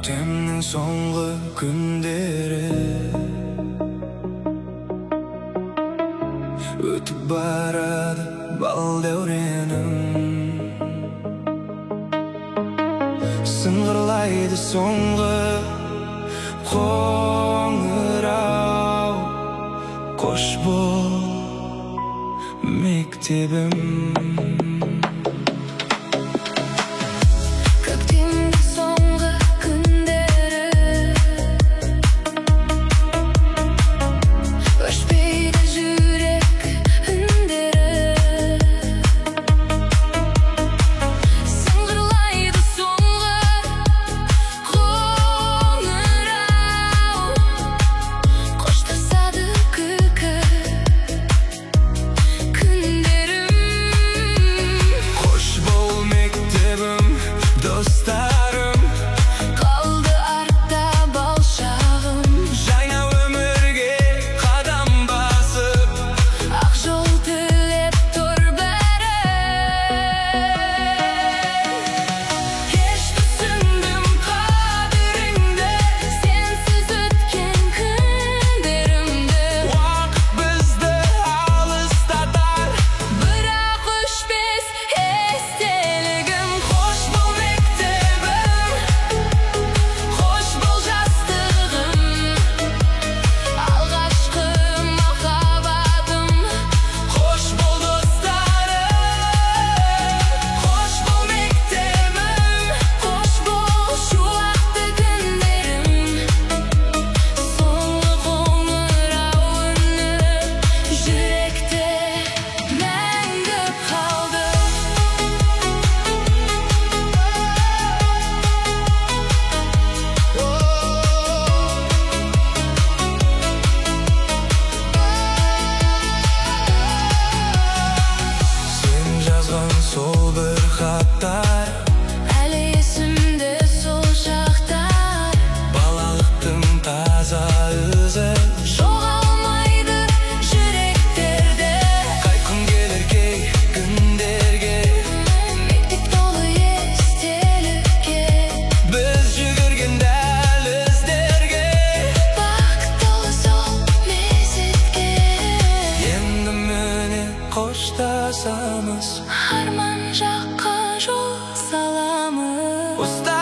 Көктемнің соңғы күндері өтіп барады бал дәуренім. Сыңғырлайды соңғы қоңырау. Қош бол мектебім. Dostlarım kaldı артта бал шағым. Жаңа өмірге қадам басып, ақ жол тілеп тұр бәрі. Кеш түсіндім қадіріңді, сенсіз өткен күндерімді. Уақыт бізді алыстатар, бірақ өшпес естелігім. Қош бол мектебім, қош бол жастығым, алғашқы махаббатым. Қош бол достарым, қош бол мектебім, қош бол шуақты күндерім. Соңғы қоңырау үні жүректе мәңгі қалды. Сен жазған сол бір хаттар әлі есімде, сол шақтар. Балалықтың таза өзі жоғалмайды жүректерде. Қайтқым келер кей күндерге, мектеп толы естелікке. Біз жүгірген дәл іздерге, бақыт толы сол мезетке. Енді міне қоштасамыз, арман жаққа жол саламыз.